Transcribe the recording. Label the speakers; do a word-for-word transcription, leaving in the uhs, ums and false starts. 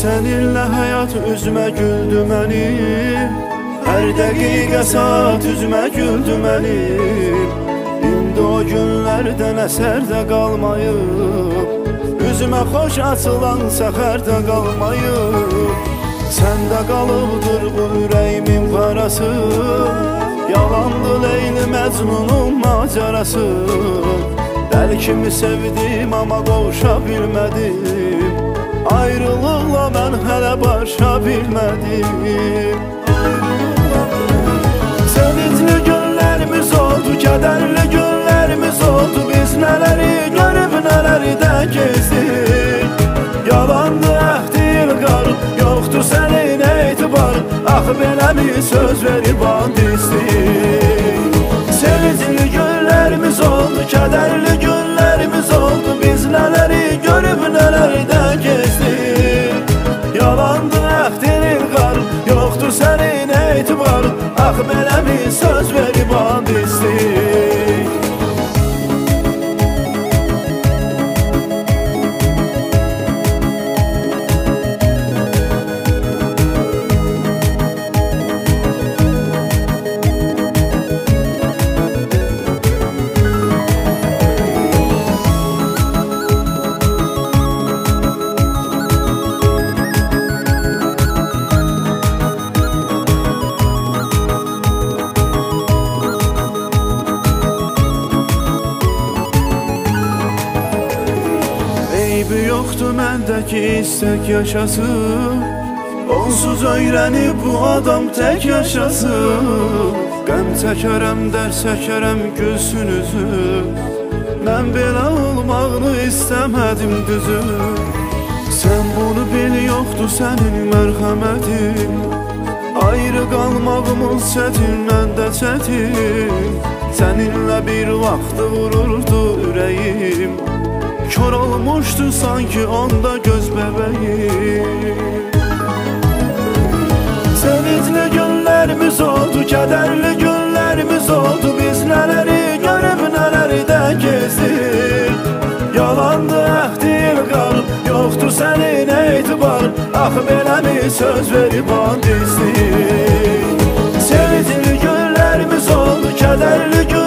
Speaker 1: Səninlə həyat üzmə güldü mənim, hər dəqiqə saat üzmə güldü mənim. İndi o günlərdən əsər də qalmayıb, üzümə xoş açılan səxər də qalmayıb. Səndə qalıbdır bu ürəyimin parası, yalandı Leyli Məcnunun macarası. Dəli kimi sevdim amma qovuşa bilmədim, ayrılıqla mən hələ barışa bilmədim. Sevincli günlərimiz oldu, kədərli günlərimiz oldu. Biz nələri görüb nələri də gezdik. Yalandı əhdi ilqarım, yoxdur sənin etibarın. Axı belə mi söz verib and istik. Sevincli günlərimiz oldu, kədərli günlərimiz oldu. Biz nələri görüb nələri də gezdik. Yalandı əhdin ilqarım, yoxdur sənin etibarın. Axı belə mi söz verib and istik. Eybi yoxdur məndəki istək yaşasın, onsuz öyrənib bu adam tək yaşasın. Qəm çəkərəm, dər çəkərəm gülsün üzüm, mən belə olmağını istəmədim düzüm. Sən bunu bil, yoxdur sənin mərhəmətin, ayrı qalmağımın çətin, məndə çətin. Səninlə bir vaxtı vururdu ürəyim, kör olmuşdu sanki onda göz bəbəyim. Sevincli günlərimiz oldu, kədərli günlərimiz oldu. Biz nələri görüb nələri də gezdik. Yalandı əhdi ilqarım, yoxdur sənin etibarın. Axı belə mi söz verib and istik. Sevincli günlərimiz oldu, kədərli günlərimiz oldu.